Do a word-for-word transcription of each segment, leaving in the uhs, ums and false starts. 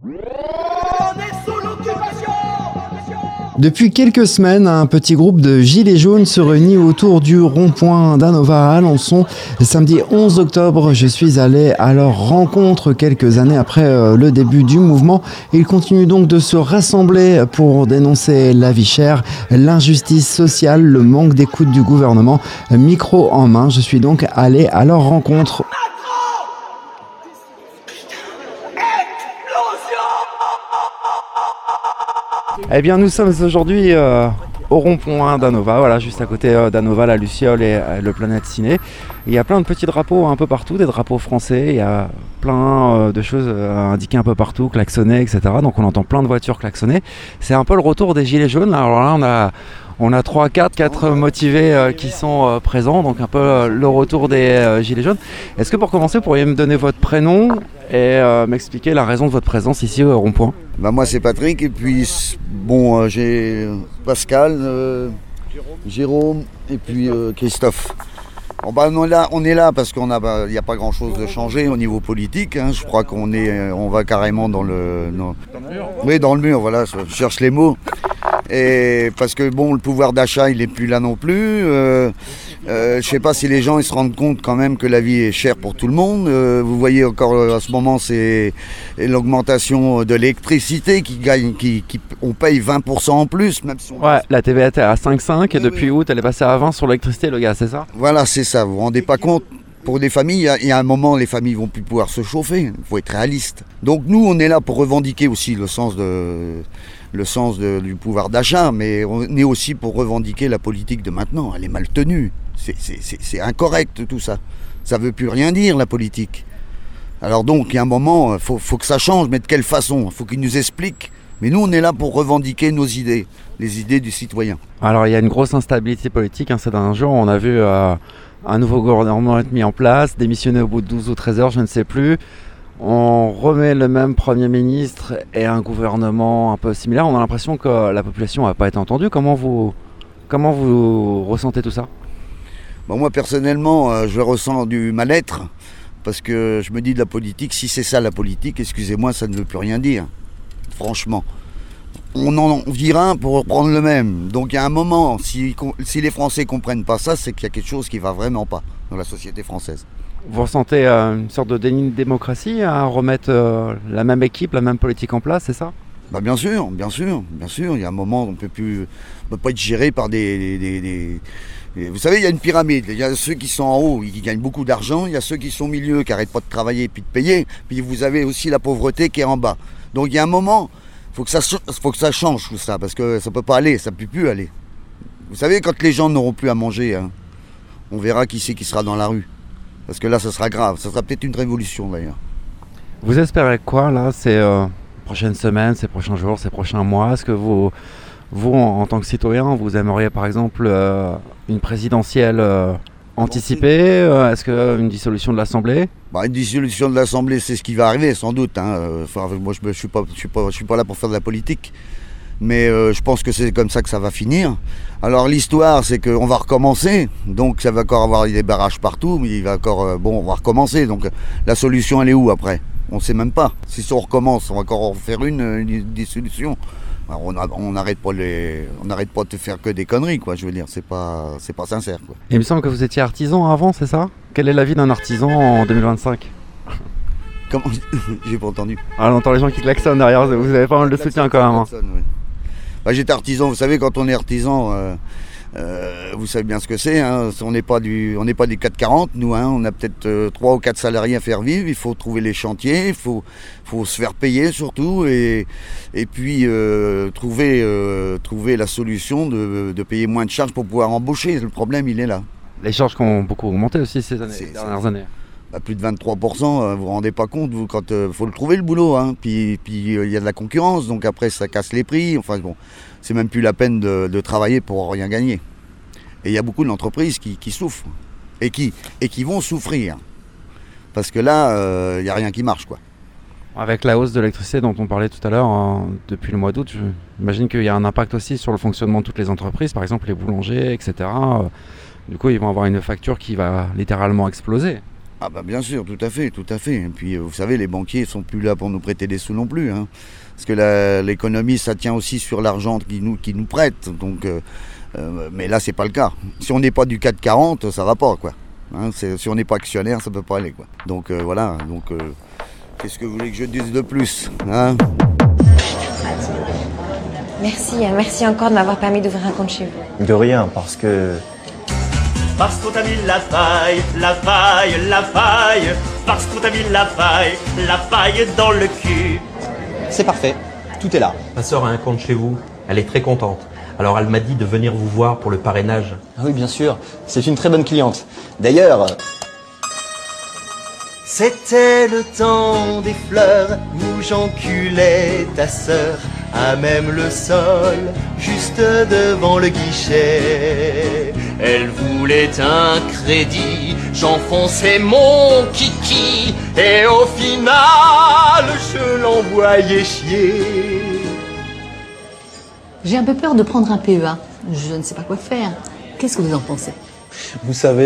Depuis quelques semaines, un petit groupe de gilets jaunes se réunit autour du rond-point d'Annova à Alençon. Samedi onze octobre, je suis allé à leur rencontre quelques années après le début du mouvement. Ils continuent donc de se rassembler pour dénoncer la vie chère, l'injustice sociale, le manque d'écoute du gouvernement. Micro en main, je suis donc allé à leur rencontre. Eh bien, nous sommes aujourd'hui euh, au rond-point d'Annova, voilà, juste à côté euh, d'Annova, la Luciole et euh, le Planète Ciné. Il y a plein de petits drapeaux un peu partout, des drapeaux français, il y a plein euh, de choses euh, indiquées un peu partout, klaxonnées, et cetera. Donc on entend plein de voitures klaxonner. C'est un peu le retour des gilets jaunes. Alors là, on a... On a trois, quatre, quatre motivés euh, qui sont euh, présents, donc un peu euh, le retour des euh, gilets jaunes. Est-ce que pour commencer, vous pourriez me donner votre prénom et euh, m'expliquer la raison de votre présence ici au rond-point ? Bah moi c'est Patrick et puis bon euh, j'ai Pascal, euh, Jérôme et puis euh, Christophe. Bon, bah, on, est là, on est là parce qu'il n'y bah, a pas grand chose de changé au niveau politique. Hein. Je crois qu'on est, on va carrément dans le, dans, dans le mur. Oui, dans le mur, voilà, je cherche les mots. Et parce que bon, le pouvoir d'achat, il n'est plus là non plus. Euh, euh, je ne sais pas si les gens ils se rendent compte quand même que la vie est chère pour tout le monde. Euh, vous voyez encore à ce moment, c'est l'augmentation de l'électricité qui gagne, qui, qui on paye vingt pour cent en plus. Même si on... Ouais, la T V A était à cinq virgule cinq et oui, depuis oui. août, elle est passée à vingt sur l'électricité et le gaz, c'est ça ? Voilà, c'est ça. Vous vous rendez pas compte ? Pour des familles, il y a un moment, les familles vont plus pouvoir se chauffer. Il faut être réaliste. Donc nous, on est là pour revendiquer aussi le sens de, le sens de, du pouvoir d'achat, mais on est aussi pour revendiquer la politique de maintenant. Elle est mal tenue. C'est, c'est, c'est, c'est incorrect tout ça. Ça veut plus rien dire la politique. Alors donc, il y a un moment, il faut, faut que ça change, mais de quelle façon ? Il faut qu'ils nous expliquent. Mais nous, on est là pour revendiquer nos idées, les idées du citoyen. Alors, il y a une grosse instabilité politique. Hein, ces derniers jours, on a vu euh, un nouveau gouvernement être mis en place, démissionner au bout de douze ou treize heures, je ne sais plus. On remet le même Premier ministre et un gouvernement un peu similaire. On a l'impression que la population n'a pas été entendue. Comment vous, comment vous ressentez tout ça ? Bon, moi, personnellement, euh, je ressens du mal-être. Parce que je me dis de la politique, si c'est ça la politique, excusez-moi, ça ne veut plus rien dire. Franchement, on en vire un pour reprendre le même. Donc il y a un moment, si, si les Français ne comprennent pas ça, c'est qu'il y a quelque chose qui ne va vraiment pas dans la société française. Vous ressentez euh, une sorte de déni de démocratie à remettre euh, la même équipe, la même politique en place, c'est ça ? Bah bien sûr, bien sûr, bien sûr. Il y a un moment, on ne peut plus, on peut pas être géré par des, des, des, des... Vous savez, il y a une pyramide. Il y a ceux qui sont en haut, qui gagnent beaucoup d'argent. Il y a ceux qui sont au milieu, qui n'arrêtent pas de travailler et puis de payer. Puis vous avez aussi la pauvreté qui est en bas. Donc il y a un moment, il faut que ça, faut que ça change tout ça, parce que ça ne peut pas aller, ça ne peut plus aller. Vous savez, quand les gens n'auront plus à manger, hein, on verra qui c'est qui sera dans la rue. Parce que là, ça sera grave. Ça sera peut-être une révolution d'ailleurs. Vous espérez quoi là, ces euh, prochaines semaines, ces prochains jours, ces prochains mois ? Est-ce que vous, vous en, en tant que citoyen, vous aimeriez par exemple euh, une présidentielle euh, anticipée ? euh, Est-ce qu'une dissolution de l'Assemblée ? Bah, une dissolution de l'Assemblée, c'est ce qui va arriver, sans doute. Hein. Enfin, moi, je ne suis pas, je suis pas, je suis pas là pour faire de la politique. Mais euh, je pense que c'est comme ça que ça va finir. Alors l'histoire, c'est qu'on va recommencer. Donc ça va encore avoir des barrages partout, mais il va encore... Euh, bon, on va recommencer. Donc la solution, elle est où après ? On ne sait même pas. Si on recommence, on va encore en faire une, une dissolution. Alors, on n'arrête pas, les, on n'arrête pas de faire que des conneries, quoi. Je veux dire, c'est pas, c'est pas sincère, quoi. Il me semble que vous étiez artisan avant, c'est ça ? Quelle est la vie d'un artisan en deux mille vingt-cinq ? Comment ? J'ai pas entendu. Ah, on entend les gens qui klaxonnent derrière, vous avez pas mal de soutien quand même. Hein. Oui. Bah, j'étais artisan, vous savez, quand on est artisan, euh, euh, vous savez bien ce que c'est. Hein. On n'est pas du, on n'est pas des quatre quarante, nous. Hein. On a peut-être euh, trois ou quatre salariés à faire vivre. Il faut trouver les chantiers, il faut, faut se faire payer surtout, et, et puis euh, trouver, euh, trouver la solution de, de payer moins de charges pour pouvoir embaucher. Le problème, il est là. Les charges qui ont beaucoup augmenté aussi ces années, c'est, dernières c'est... années. Bah, plus de vingt-trois pour cent, vous ne vous rendez pas compte, vous, quand il euh, faut le trouver le boulot, hein. Puis il euh, y a de la concurrence, donc après ça casse les prix, enfin bon, c'est même plus la peine de, de travailler pour rien gagner. Et il y a beaucoup d'entreprises qui, qui souffrent, et qui, et qui vont souffrir, parce que là, il euh, n'y a rien qui marche, quoi. Avec la hausse de l'électricité dont on parlait tout à l'heure, hein, depuis le mois d'août, j'imagine qu'il y a un impact aussi sur le fonctionnement de toutes les entreprises, par exemple les boulangers, et cetera. Du coup, ils vont avoir une facture qui va littéralement exploser. Ah bah bien sûr, tout à fait, tout à fait. Et puis vous savez, les banquiers sont plus là pour nous prêter des sous non plus. Hein. Parce que la, l'économie, ça tient aussi sur l'argent qu'ils nous, qu'ils nous prêtent. Donc, euh, euh, mais là, c'est pas le cas. Si on n'est pas du C A C quarante, ça va pas, quoi. Hein, c'est, si on n'est pas actionnaire, ça peut pas aller, quoi. Donc euh, voilà. Donc, euh, qu'est-ce que vous voulez que je dise de plus, hein? Merci, merci encore de m'avoir permis d'ouvrir un compte chez vous. De rien, parce que... Parce qu'on t'a mis la faille, la faille, la faille. Parce qu'on t'a mis la faille, la faille dans le cul. C'est parfait, tout est là. Ma sœur a un compte chez vous, elle est très contente. Alors elle m'a dit de venir vous voir pour le parrainage. Ah oui, bien sûr, c'est une très bonne cliente. D'ailleurs... C'était le temps des fleurs où j'enculais ta sœur à même le sol, juste devant le guichet. Elle voulait un crédit, j'enfonçais mon kiki et au final je l'envoyais chier. J'ai un peu peur de prendre un P E A. Je ne sais pas quoi faire. Qu'est-ce que vous en pensez? Vous savez...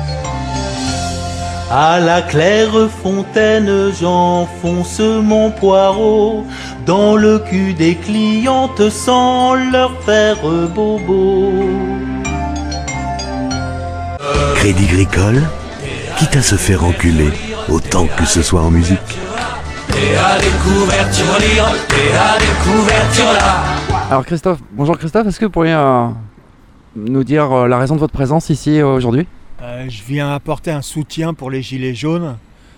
À la claire fontaine, j'enfonce mon poireau dans le cul des clientes sans leur faire bobo. Crédit Agricole, quitte à se faire enculer, autant que ce soit en musique. Et à découvert, tu relire, et à découvert, tu là. Alors Christophe, bonjour Christophe, est-ce que vous pourriez euh, nous dire euh, la raison de votre présence ici euh, aujourd'hui? Euh, je viens apporter un soutien pour les Gilets jaunes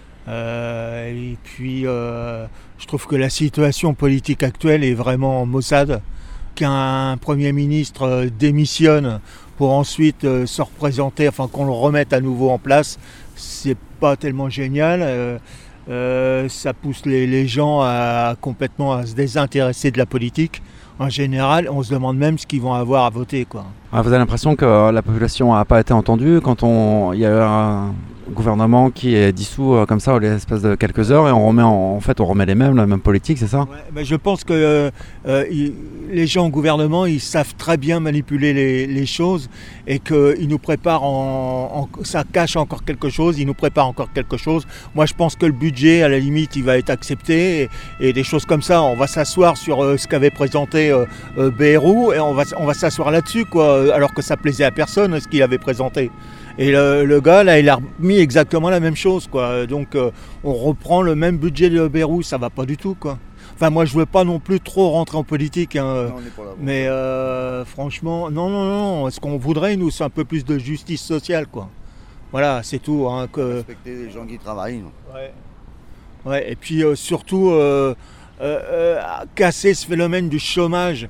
euh, et puis euh, je trouve que la situation politique actuelle est vraiment maussade. Qu'un Premier ministre euh, démissionne pour ensuite euh, se représenter, enfin qu'on le remette à nouveau en place, c'est pas tellement génial. Euh, euh, ça pousse les, les gens à, complètement à se désintéresser de la politique. En général, on se demande même ce qu'ils vont avoir à voter, quoi. Ah, vous avez l'impression que la population n'a pas été entendue quand on... il y a eu un gouvernement qui est dissous euh, comme ça, l'espace de quelques heures, et on remet en, en fait on remet les mêmes, la même politique, c'est ça? Ouais, ben je pense que euh, euh, il, les gens au gouvernement, ils savent très bien manipuler les, les choses et qu'ils nous préparent, en, en, ça cache encore quelque chose, ils nous préparent encore quelque chose. Moi, je pense que le budget, à la limite, il va être accepté et, et des choses comme ça. On va s'asseoir sur euh, ce qu'avait présenté euh, euh, Bayrou et on va, on va s'asseoir là-dessus, quoi, alors que ça plaisait à personne ce qu'il avait présenté. Et le, le gars, là, il a remis exactement la même chose, quoi. Donc, euh, on reprend le même budget de Bayrou, ça va pas du tout, quoi. Enfin, moi, je veux pas non plus trop rentrer en politique, hein, non, on n'est pas là, bon. Mais euh, franchement, non, non, non. Ce qu'on voudrait, nous, c'est un peu plus de justice sociale, quoi. Voilà, c'est tout. Hein, que... Respecter les gens qui travaillent. Ouais. Ouais. Et puis, euh, surtout, euh, euh, euh, casser ce phénomène du chômage.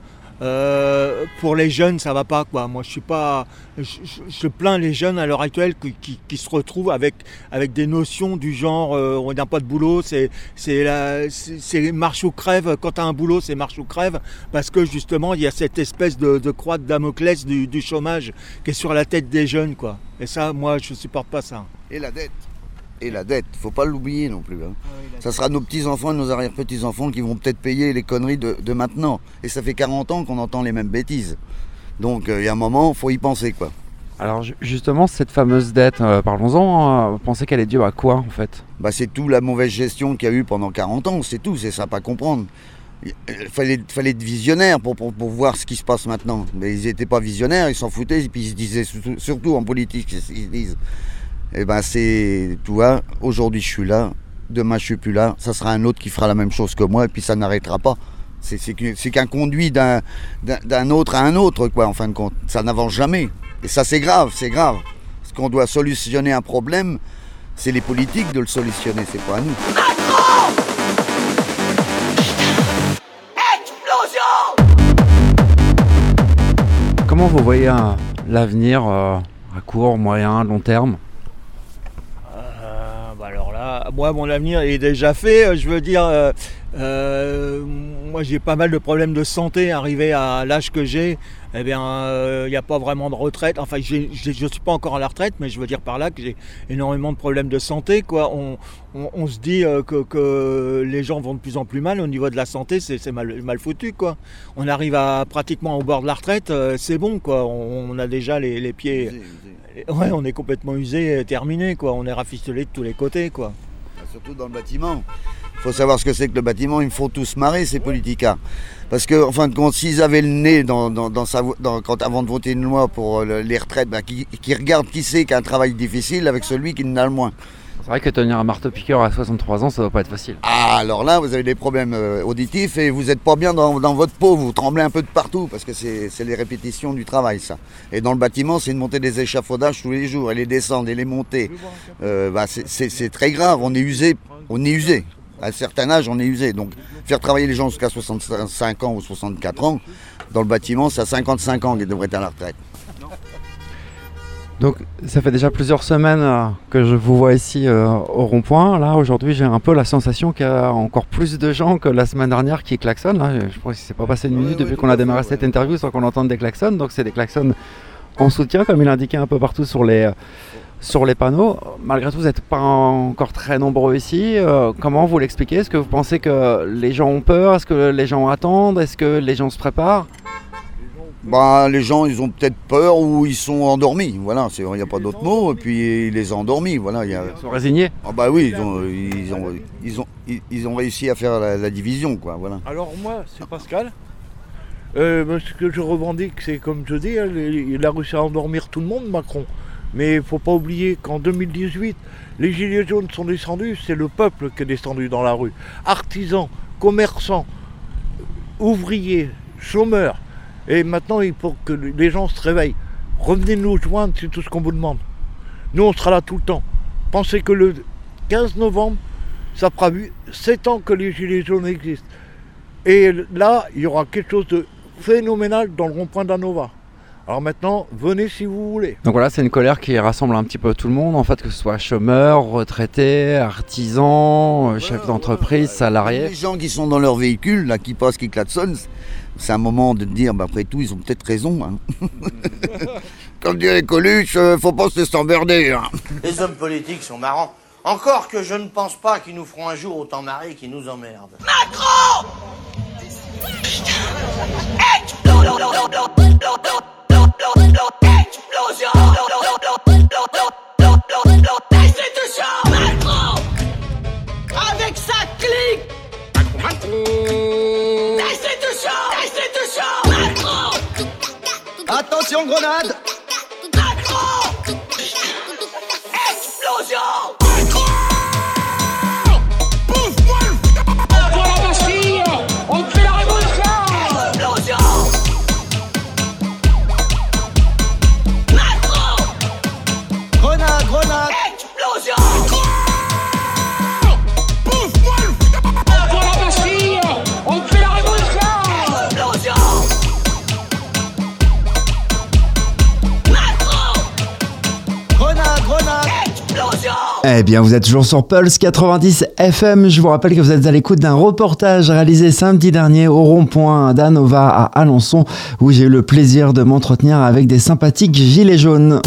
Euh, pour les jeunes, ça va pas, quoi. Moi, je suis pas, je, je, je plains les jeunes à l'heure actuelle qui, qui, qui se retrouvent avec avec des notions du genre, euh, on n'a pas de boulot, c'est c'est la, c'est, c'est marche ou crève. Quand t'as un boulot, c'est marche ou crève, parce que justement, il y a cette espèce de, de croix de Damoclès du, du chômage qui est sur la tête des jeunes, quoi. Et ça, moi, je supporte pas ça. Et la dette. Et la dette, faut pas l'oublier non plus. Hein. Ah oui, ça sera nos petits-enfants et nos arrière-petits-enfants qui vont peut-être payer les conneries de, de maintenant. Et ça fait quarante ans qu'on entend les mêmes bêtises. Donc il euh, y a un moment, il faut y penser, quoi. Alors justement, cette fameuse dette, euh, parlons-en, euh, vous pensez qu'elle est due à quoi en fait? Bah, c'est tout la mauvaise gestion qu'il y a eu pendant quarante ans, c'est tout, c'est ça à comprendre. Il fallait, fallait être visionnaire pour, pour, pour voir ce qui se passe maintenant. Mais ils n'étaient pas visionnaires, ils s'en foutaient, et puis ils se disaient, surtout, surtout en politique, ils se disent... Eh ben c'est, tu vois, aujourd'hui je suis là, demain je suis plus là, ça sera un autre qui fera la même chose que moi et puis ça n'arrêtera pas. C'est, c'est, c'est qu'un conduit d'un, d'un, d'un autre à un autre, quoi, en fin de compte. Ça n'avance jamais. Et ça c'est grave, c'est grave. Parce qu'on doit solutionner un problème, c'est les politiques de le solutionner, c'est pas à nous. Explosion! Comment vous voyez un, l'avenir euh, à court, moyen, long terme? Alors là, moi, mon avenir est déjà fait. Je veux dire, euh, Euh, moi, j'ai pas mal de problèmes de santé. Arrivé à l'âge que j'ai, eh bien, il euh, n'y a pas vraiment de retraite. Enfin, j'ai, j'ai, je ne suis pas encore à la retraite, mais je veux dire par là que j'ai énormément de problèmes de santé, quoi. On, on, on se dit euh, que, que les gens vont de plus en plus mal au niveau de la santé. C'est, c'est mal, mal foutu, quoi. On arrive à pratiquement au bord de la retraite, euh, c'est bon, quoi. On, on a déjà les, les pieds. Usé, usé. Ouais, on est complètement usé, terminé, quoi. On est rafistolé de tous les côtés, quoi. Surtout dans le bâtiment. Il faut savoir ce que c'est que le bâtiment, ils me font tous marrer, ces politiciens. Parce que, en fin de compte, s'ils avaient le nez dans, dans, dans sa, dans, quand, avant de voter une loi pour le, les retraites, ben, qui, qui regardent qui c'est qui a un travail difficile avec celui qui en a le moins. C'est vrai que tenir un marteau-piqueur à soixante-trois ans, ça doit pas être facile. Ah, alors là, vous avez des problèmes euh, auditifs et vous n'êtes pas bien dans, dans votre peau, vous tremblez un peu de partout parce que c'est, c'est les répétitions du travail, ça. Et dans le bâtiment, c'est de monter des échafaudages tous les jours et les descendre et les monter. Euh, bah, c'est, c'est, c'est très grave, on est usé, on est usé. À un certain âge, on est usé. Donc, faire travailler les gens jusqu'à soixante-cinq ans ou soixante-quatre ans, dans le bâtiment, c'est à cinquante-cinq ans qu'ils devraient être à la retraite. Donc, ça fait déjà plusieurs semaines euh, que je vous vois ici euh, au rond-point. Là, aujourd'hui, j'ai un peu la sensation qu'il y a encore plus de gens que la semaine dernière qui klaxonnent. Là. Je pense qu'il ne s'est pas passé une minute ouais, depuis ouais, qu'on a démarré ouais. cette interview sans qu'on entende des klaxons. Donc, c'est des klaxons en soutien, comme il indiquait un peu partout sur les... Euh, sur les panneaux. Malgré tout, vous n'êtes pas encore très nombreux ici. Euh, comment vous l'expliquez ? Est-ce que vous pensez que les gens ont peur ? Est-ce que les gens attendent ? Est-ce que les gens se préparent ? Bah, les gens, ils ont peut-être peur ou ils sont endormis. Voilà, il n'y a pas d'autre mot. Et puis, ils les ont endormis. Voilà, y a... Ils sont résignés ? Ah bah oui, ils ont, ils ont, ils ont, ils ont réussi à faire la, la division, quoi. Voilà. Alors moi, c'est Pascal. Euh, ce que je revendique, c'est comme je dis, il a réussi à endormir tout le monde, Macron. Mais il ne faut pas oublier qu'en deux mille dix-huit, les gilets jaunes sont descendus, c'est le peuple qui est descendu dans la rue. Artisans, commerçants, ouvriers, chômeurs. Et maintenant, il faut que les gens se réveillent. Revenez nous joindre, c'est tout ce qu'on vous demande. Nous, on sera là tout le temps. Pensez que le quinze novembre, ça fera sept ans que les gilets jaunes existent. Et là, il y aura quelque chose de phénoménal dans le rond-point d'Anova. Alors maintenant, venez si vous voulez. Donc voilà, c'est une colère qui rassemble un petit peu tout le monde, en fait, que ce soit chômeurs, retraités, artisans, ouais, chefs d'entreprise, ouais, salariés. Les gens qui sont dans leur véhicule, là, qui passent, qui klaxonnent, c'est un moment de dire, bah, après tout, ils ont peut-être raison. Hein. Comme dirait Coluche, euh, faut pas se laisser emmerder. Hein. Les hommes politiques sont marrants. Encore que je ne pense pas qu'ils nous feront un jour autant marrer qu'ils nous emmerdent. Macron! Explosion! Destitution! Macron! Avec sa clique! Destitution! Destitution! Macron! Attention, grenade! Macron! Explosion! Eh bien, vous êtes toujours sur Pulse quatre-vingt-dix F M. Je vous rappelle que vous êtes à l'écoute d'un reportage réalisé samedi dernier au rond-point d'Anova à Alençon, où j'ai eu le plaisir de m'entretenir avec des sympathiques gilets jaunes.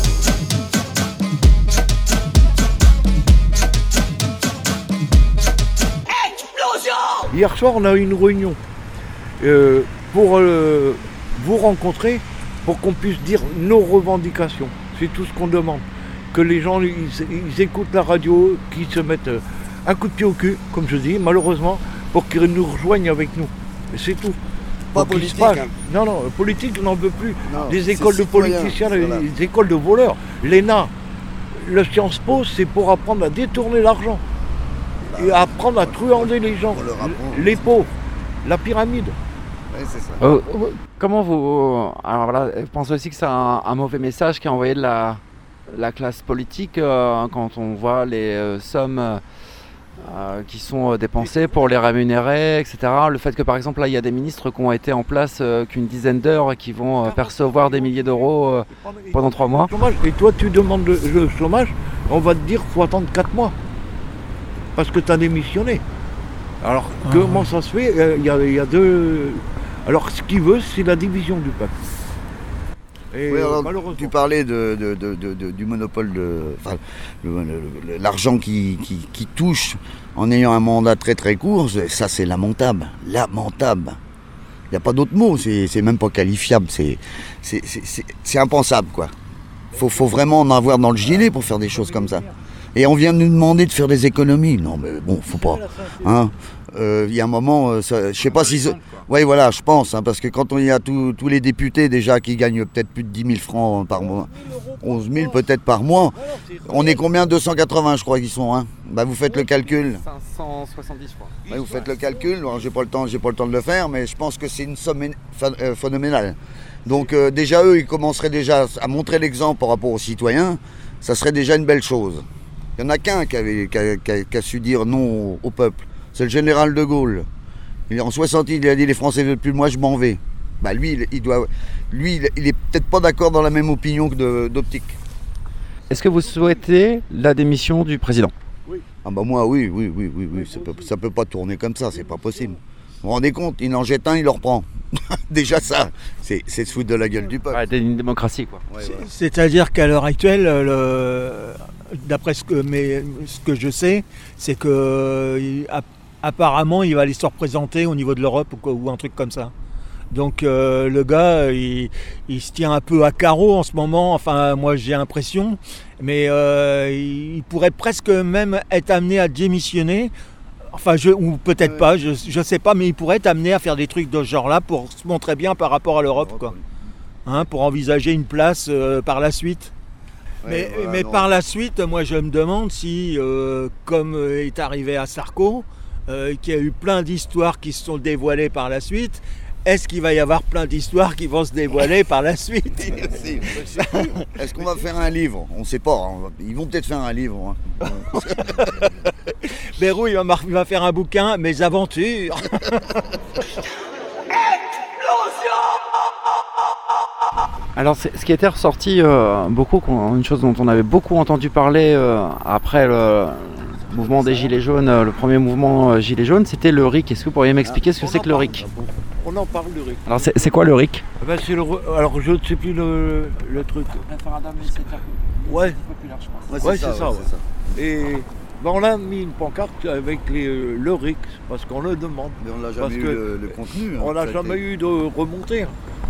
Hier soir, on a eu une réunion euh, pour euh, vous rencontrer, pour qu'on puisse dire nos revendications. C'est tout ce qu'on demande. Que les gens ils, ils écoutent la radio, qu'ils se mettent un coup de pied au cul, comme je dis, malheureusement, pour qu'ils nous rejoignent avec nous. Et c'est tout. Pas politique. Hein. Non, non, politique, on n'en veut plus. Non, des écoles de politiciens, des voilà. écoles de voleurs. L'E N A, le Sciences Po, c'est pour apprendre à détourner l'argent. Bah, et apprendre à truander les gens, les pauvres, la pyramide. Ouais, c'est ça. Euh, comment vous... Alors voilà, je pense aussi que c'est un, un mauvais message qui est envoyé de la... la classe politique euh, quand on voit les euh, sommes euh, qui sont euh, dépensées pour les rémunérer, et cetera. Le fait que par exemple là il y a des ministres qui ont été en place euh, qu'une dizaine d'heures et qui vont euh, percevoir des milliers d'euros euh, pendant trois mois. Et toi tu demandes le, le chômage, on va te dire qu'il faut attendre quatre mois parce que tu as démissionné. Alors, ah. comment ça se fait? Il y, y a deux... Alors, ce qu'il veut, c'est la division du peuple. Et oui, alors, tu parlais de, de, de, de, de, du monopole, de, enfin, le, le, l'argent qui, qui, qui touche en ayant un mandat très très court, ça c'est lamentable, lamentable. Il n'y a pas d'autre mot, c'est, c'est même pas qualifiable, c'est, c'est, c'est, c'est, c'est impensable quoi. Faut, faut vraiment en avoir dans le gilet pour faire des choses comme ça. Et on vient de nous demander de faire des économies. Non mais bon, faut pas. Hein, euh, il y a un moment, euh, ça, je sais pas si... Oui voilà, je pense, hein, parce que quand on y a tous les députés déjà qui gagnent peut-être plus de dix mille francs par mois, onze mille peut-être par mois, on est combien? Deux cent quatre-vingts je crois qu'ils sont. Hein. Bah, vous faites le calcul. cinq cent soixante-dix je crois. Bah, vous faites le calcul, alors, j'ai pas le temps, j'ai pas le temps de le faire, mais je pense que c'est une somme phénoménale. Donc euh, déjà eux, ils commenceraient déjà à montrer l'exemple par rapport aux citoyens, ça serait déjà une belle chose. Il n'y en a qu'un qui, avait, qui, a, qui, a, qui a su dire non au, au peuple, c'est le général de Gaulle. En soixante, il a dit les Français ne veulent plus de moi, je m'en vais. Bah lui, il, il doit, lui, il est peut-être pas d'accord dans la même opinion que de, d'Optique. Est-ce que vous souhaitez la démission du président? Oui. Ah bah moi, oui, oui, oui, oui, oui. Ça peut, ça peut pas tourner comme ça, c'est pas possible. Vous vous rendez compte, il en jette un, il le reprend. Déjà ça, c'est, c'est se foutre de la gueule du peuple. Ouais, c'est une démocratie quoi. Ouais, c'est, ouais. C'est-à-dire qu'à l'heure actuelle, le, d'après ce que, mais, ce que je sais, c'est que il, apparemment, il va aller se représenter au niveau de l'Europe ou, ou un truc comme ça. Donc euh, le gars, il, il se tient un peu à carreau en ce moment, enfin moi j'ai l'impression, mais euh, il pourrait presque même être amené à démissionner, enfin je, ou peut-être pas, je ne sais pas, mais il pourrait être amené à faire des trucs de ce genre-là pour se montrer bien par rapport à l'Europe, quoi. Hein, pour envisager une place euh, par la suite. Ouais, mais voilà, mais par la suite, moi je me demande si, euh, comme est arrivé à Sarko, euh, qu'il y a eu plein d'histoires qui se sont dévoilées par la suite, est-ce qu'il va y avoir plein d'histoires qui vont se dévoiler par la suite? Est-ce qu'on va faire un livre? On ne sait pas, hein. Ils vont peut-être faire un livre. Hein. Bérou, il va, mar- il va faire un bouquin, Mes aventures. Alors c'est, ce qui était ressorti euh, beaucoup, une chose dont on avait beaucoup entendu parler euh, après le mouvement des Gilets jaunes, euh, le premier mouvement euh, Gilets jaunes, c'était le R I C. Est-ce que vous pourriez m'expliquer ce que on c'est que le R I C? On en parle du R I C. Alors c'est, c'est quoi le R I C? Ben, c'est le, alors je ne sais plus le, le truc. Référendum initiative ouais. populaire, je pense. Ouais, c'est, ouais, c'est, ça, ouais, ouais. c'est ça. Et ben, on a mis une pancarte avec les, le R I C parce qu'on le demande. Mais on n'a jamais eu le, le contenu. On n'a jamais été... eu de remontée.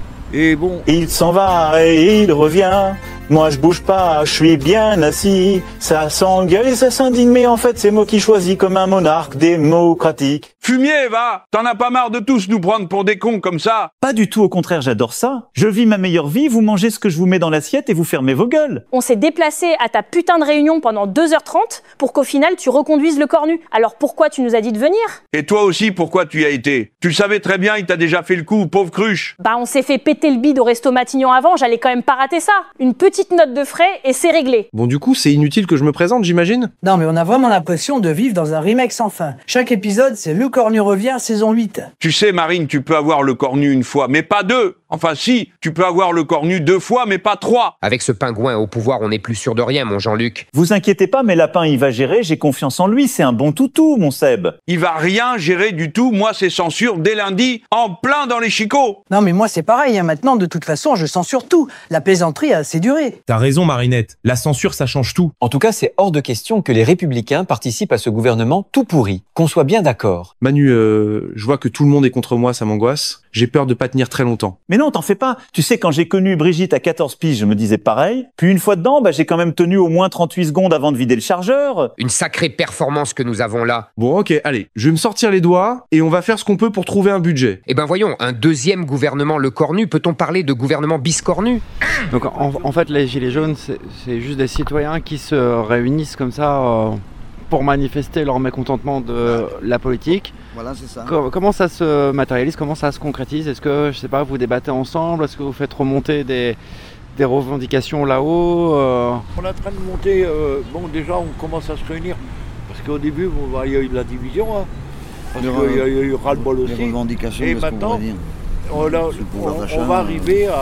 Et bon. Il s'en va et il revient. Moi je bouge pas, je suis bien assis. Ça s'engueule et ça s'indigne, mais en fait c'est moi qui choisis comme un monarque démocratique. Fumier, va! T'en as pas marre de tous nous prendre pour des cons comme ça? Pas du tout, au contraire, j'adore ça. Je vis ma meilleure vie, vous mangez ce que je vous mets dans l'assiette et vous fermez vos gueules. On s'est déplacé à ta putain de réunion pendant deux heures trente pour qu'au final tu reconduises le cornu. Alors pourquoi tu nous as dit de venir? Et toi aussi, pourquoi tu y as été? Tu le savais très bien, il t'a déjà fait le coup, pauvre cruche. Bah on s'est fait péter le bide au resto Matignon avant, j'allais quand même pas rater ça. Une petite note de frais et c'est réglé. Bon du coup, c'est inutile que je me présente, j'imagine? Non mais on a vraiment l'impression de vivre dans un remake sans fin. Chaque épisode, c'est Le Cornu revient, saison huit. Tu sais Marine, tu peux avoir le cornu une fois, mais pas deux. Enfin si, tu peux avoir le cornu deux fois, mais pas trois. Avec ce pingouin au pouvoir, on n'est plus sûr de rien, mon Jean-Luc. Vous inquiétez pas, mais Lapin, il va gérer, j'ai confiance en lui, c'est un bon toutou, mon Seb. Il va rien gérer du tout, moi c'est censure dès lundi, en plein dans les chicots. Non mais moi c'est pareil, hein. Maintenant de toute façon je censure tout. La plaisanterie a assez duré. T'as raison Marinette, la censure ça change tout. En tout cas, c'est hors de question que les Républicains participent à ce gouvernement tout pourri. Qu'on soit bien d'accord. Manu, euh, je vois que tout le monde est contre moi, ça m'angoisse. J'ai peur de pas tenir très longtemps. Mais non, t'en fais pas. Tu sais, quand j'ai connu Brigitte à quatorze piges, je me disais pareil. Puis une fois dedans, bah, j'ai quand même tenu au moins trente-huit secondes avant de vider le chargeur. Une sacrée performance que nous avons là. Bon, ok, allez. Je vais me sortir les doigts et on va faire ce qu'on peut pour trouver un budget. Eh ben voyons, un deuxième gouvernement Le Cornu, peut-on parler de gouvernement biscornu? Donc en, en fait, les Gilets jaunes, c'est, c'est juste des citoyens qui se réunissent comme ça euh, pour manifester leur mécontentement de la politique. Voilà, c'est ça. Co- comment ça se matérialise? Comment ça se concrétise? Est-ce que, je sais pas, vous débattez ensemble? Est-ce que vous faites remonter des, des revendications là-haut euh... On est en train de monter, euh, bon déjà on commence à se réunir, parce qu'au début bon, bah, il y a eu de la division, hein, parce qu'il y, y a eu ras-le-bol aussi, revendications, et maintenant on, a, on, on va arriver à,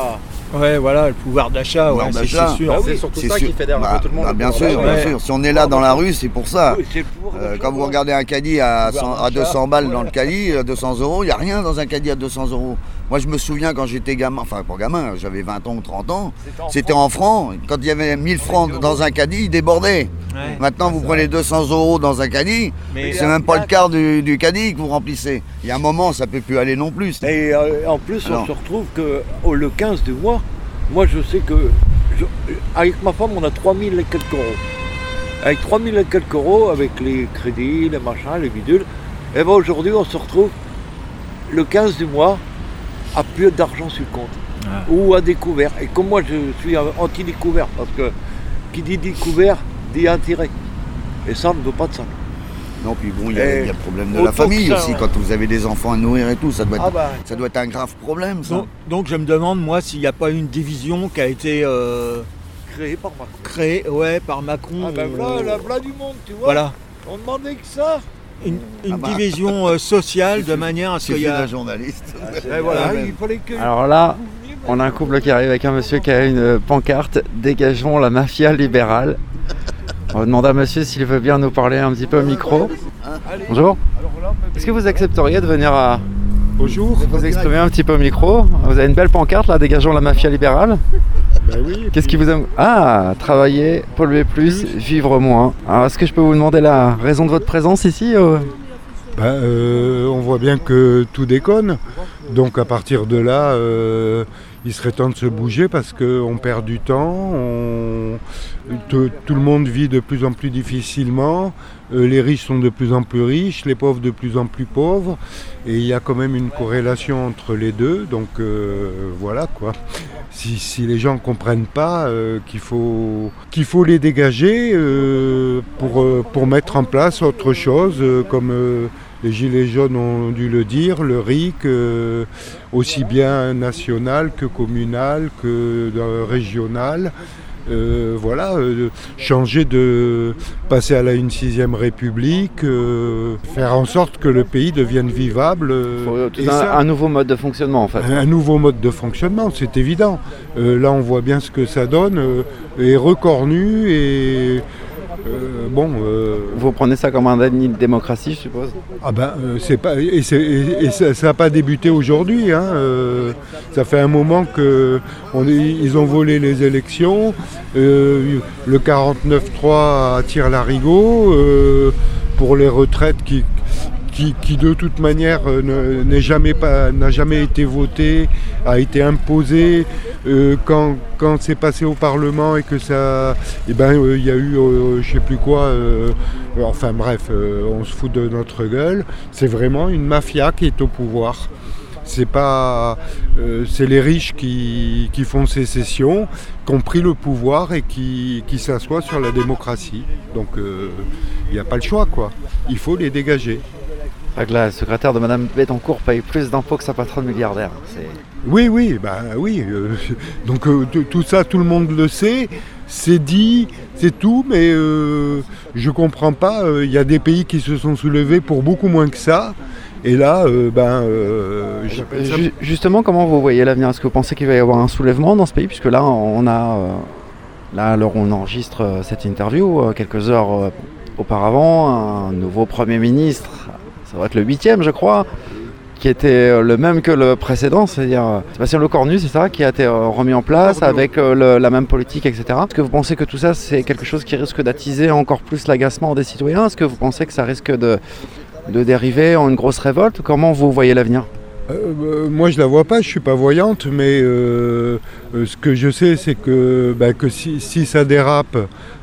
Ouais, voilà, le pouvoir d'achat, ouais, c'est, c'est sûr. Bah oui, c'est surtout c'est ça sûr. Qui fédère bah, tout le monde. Bah, bien sûr, bien sûr. Si on est là dans la rue, c'est pour ça. Oui, c'est euh, quand vous regardez un caddie à, cent, à deux cents balles dans le caddie, à deux cents euros, il n'y a rien dans un caddie à deux cents euros. Moi, je me souviens quand j'étais gamin, enfin pas gamin, j'avais vingt ans ou trente ans, c'était en francs. Quand il y avait mille francs dans un caddie, il débordait. Ouais, maintenant, vous prenez deux cents euros dans un caddie, mais c'est même pas le quart du, du caddie que vous remplissez. Il y a un moment, ça peut plus aller non plus. Et euh, en plus, Alors. on se retrouve que oh, le quinze du mois, moi je sais que je, avec ma femme, on a trois mille et quelques euros. Avec trois mille et quelques euros, avec les crédits, les machins, les bidules, et bien aujourd'hui, on se retrouve le quinze du mois à plus d'argent sur le compte. Ah. Ou à découvert. Et comme moi, je suis anti-découvert, parce que qui dit découvert, dit intérêt. Et ça, on ne veut pas de ça. Non, puis bon, il y, y a le problème de la famille ça, aussi, ouais. Quand vous avez des enfants à nourrir et tout, ça doit être, ah bah, ça doit être un grave problème, ça. Donc, donc je me demande, moi, s'il n'y a pas une division qui a été euh, créée par Macron. Créée, ouais, par Macron. Ah ben voilà, la voilà du monde, tu vois. Voilà. On demandait que ça. Une, une ah bah. division euh, sociale de manière à ce qu'il y a un journaliste. Et voilà, il fallait que... Alors là, on a un couple qui arrive avec un monsieur qui a une pancarte « Dégageons la mafia libérale ». On va demander à monsieur s'il veut bien nous parler un petit peu au micro. Bonjour. Est-ce que vous accepteriez de venir à... Bonjour. Vous exprimer un petit peu au micro? Vous avez une belle pancarte là, Dégageons la mafia libérale. Ben oui. Qu'est-ce qui vous aime? Ah, travailler, polluer plus, vivre moins. Alors, est-ce que je peux vous demander la raison de votre présence ici euh... ben, euh, on voit bien que tout déconne. Donc à partir de là, euh, il serait temps de se bouger parce qu'on perd du temps. On... Tout, tout le monde vit de plus en plus difficilement. Euh, les riches sont de plus en plus riches, les pauvres de plus en plus pauvres. Et il y a quand même une corrélation entre les deux. Donc euh, voilà quoi. Si, si les gens ne comprennent pas euh, qu'il faut, qu'il faut les dégager euh, pour, euh, pour mettre en place autre chose, euh, comme euh, les Gilets jaunes ont dû le dire, le R I C, euh, aussi bien national que communal que euh, régional. Euh, voilà, euh, changer de passer à la une sixième République, euh, faire en sorte que le pays devienne vivable. Euh, et un, ça, un nouveau mode de fonctionnement en fait. Un, un nouveau mode de fonctionnement, c'est évident. Euh, là on voit bien ce que ça donne, euh, et recornu et euh, bon. Euh, Vous prenez ça comme un déni de démocratie, je suppose? Ah ben euh, c'est pas et, c'est, et, et ça n'a pas débuté aujourd'hui. Hein, euh, ça fait un moment que on est, ils ont volé les élections. Euh, le quarante-neuf trois attire l'arigot euh, pour les retraites qui, qui, qui de toute manière ne, n'est jamais pas, n'a jamais été voté, a été imposé euh, quand, quand c'est passé au Parlement et que ça, eh ben il euh, y a eu euh, je sais plus quoi, euh, enfin bref, euh, on se fout de notre gueule. C'est vraiment une mafia qui est au pouvoir. C'est pas, euh, c'est les riches qui, qui font sécession, qui ont pris le pouvoir et qui, qui s'assoient sur la démocratie. Donc il euh, n'y a pas le choix, quoi. Il faut les dégager. La secrétaire de Madame Bettencourt paye plus d'impôts que sa patronne milliardaire. C'est... Oui, oui, bah oui. Euh, donc euh, t- tout ça, tout le monde le sait. C'est dit, c'est tout, mais euh, je comprends pas. Il euh, y a des pays qui se sont soulevés pour beaucoup moins que ça. Et là, euh, ben, euh, Ju- justement, comment vous voyez l'avenir? Est-ce que vous pensez qu'il va y avoir un soulèvement dans ce pays? Puisque là, on a, euh, là, alors on enregistre euh, cette interview euh, quelques heures euh, auparavant, un nouveau Premier ministre, ça va être le huitième, je crois, qui était euh, le même que le précédent, c'est-à-dire euh, Sébastien Lecornu, c'est ça, qui a été euh, remis en place avec euh, le, la même politique, et cetera. Est-ce que vous pensez que tout ça, c'est quelque chose qui risque d'attiser encore plus l'agacement des citoyens? Est-ce que vous pensez que ça risque de de dériver en une grosse révolte? Comment vous voyez l'avenir? euh, euh, Moi je la vois pas, je suis pas voyante, mais euh, euh, ce que je sais c'est que, bah, que si, si ça dérape,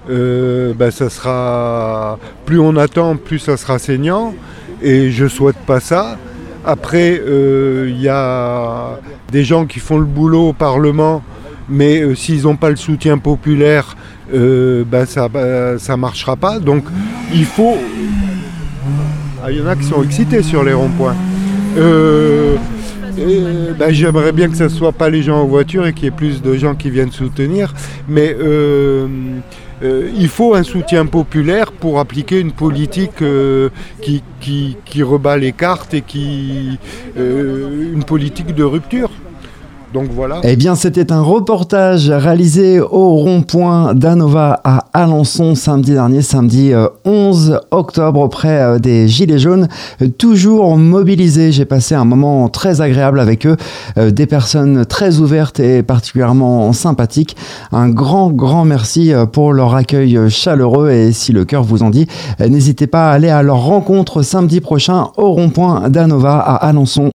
euh, bah, ça sera, plus on attend, plus ça sera saignant, et je souhaite pas ça. Après, il euh, y a des gens qui font le boulot au Parlement, mais euh, s'ils n'ont pas le soutien populaire, euh, bah, ça bah, ça marchera pas. Donc il faut... Ah, il y en a qui sont excités sur les ronds-points. Euh, et, ben, j'aimerais bien que ce ne soit pas les gens en voiture et qu'il y ait plus de gens qui viennent soutenir. Mais euh, euh, il faut un soutien populaire pour appliquer une politique euh, qui, qui, qui rebat les cartes et qui, euh, une politique de rupture. Donc voilà. Eh bien, c'était un reportage réalisé au rond-point d'Anova à Alençon samedi dernier, samedi onze octobre, auprès des Gilets jaunes, toujours mobilisés. J'ai passé un moment très agréable avec eux, des personnes très ouvertes et particulièrement sympathiques. Un grand, grand merci pour leur accueil chaleureux et si le cœur vous en dit, n'hésitez pas à aller à leur rencontre samedi prochain au rond-point d'Anova à Alençon.